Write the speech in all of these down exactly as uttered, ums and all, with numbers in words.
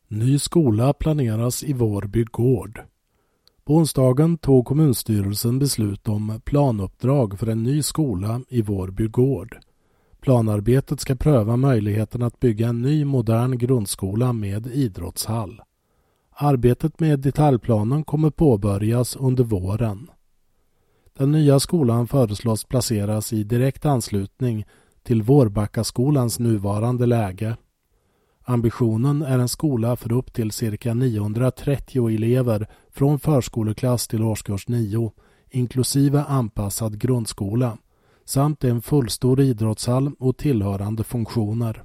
Ny skola planeras i Vårby gård. På onsdagen tog kommunstyrelsen beslut om planuppdrag för en ny skola i Vårby gård. Planarbetet ska pröva möjligheten att bygga en ny modern grundskola med idrottshall. Arbetet med detaljplanen kommer påbörjas under våren. Den nya skolan föreslås placeras i direkt anslutning till Vårbackaskolans nuvarande läge. Ambitionen är en skola för upp till cirka niohundratrettio elever från förskoleklass till årskurs nio, inklusive anpassad grundskola, samt en fullstor idrottshall och tillhörande funktioner.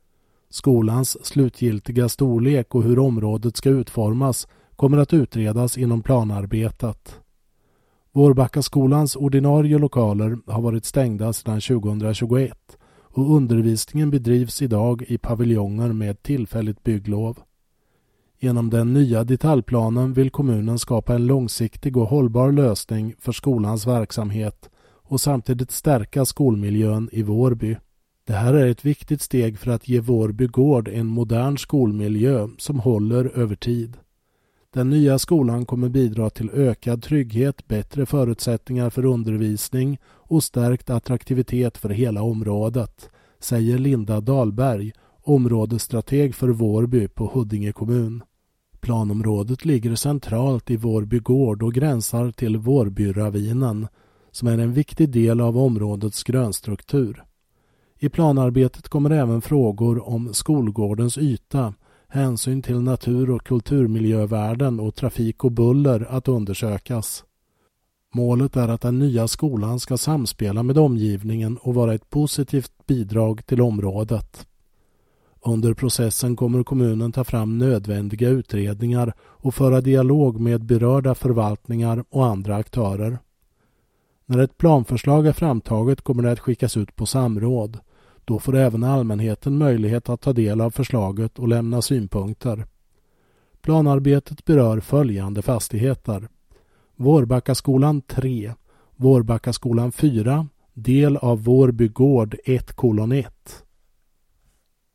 Skolans slutgiltiga storlek och hur området ska utformas kommer att utredas inom planarbetet. Vårbackaskolans ordinarie lokaler har varit stängda sedan tjugohundratjugoett och undervisningen bedrivs idag i paviljonger med tillfälligt bygglov. Genom den nya detaljplanen vill kommunen skapa en långsiktig och hållbar lösning för skolans verksamhet och samtidigt stärka skolmiljön i Vårby. Det här är ett viktigt steg för att ge Vårby gård en modern skolmiljö som håller över tid. Den nya skolan kommer bidra till ökad trygghet, bättre förutsättningar för undervisning och stärkt attraktivitet för hela området, säger Linda Dahlberg, områdesstrateg för Vårby på Huddinge kommun. Planområdet ligger centralt i Vårby gård och gränsar till Vårbyravinen, som är en viktig del av områdets grönstruktur. I planarbetet kommer även frågor om skolgårdens yta, hänsyn till natur- och kulturmiljövärden och trafik och buller att undersökas. Målet är att den nya skolan ska samspela med omgivningen och vara ett positivt bidrag till området. Under processen kommer kommunen ta fram nödvändiga utredningar och föra dialog med berörda förvaltningar och andra aktörer. När ett planförslag är framtaget kommer det att skickas ut på samråd. Då får även allmänheten möjlighet att ta del av förslaget och lämna synpunkter. Planarbetet berör följande fastigheter: Vårbackaskolan tre, Vårbackaskolan fyra, del av Vårby gård ett kolon ett.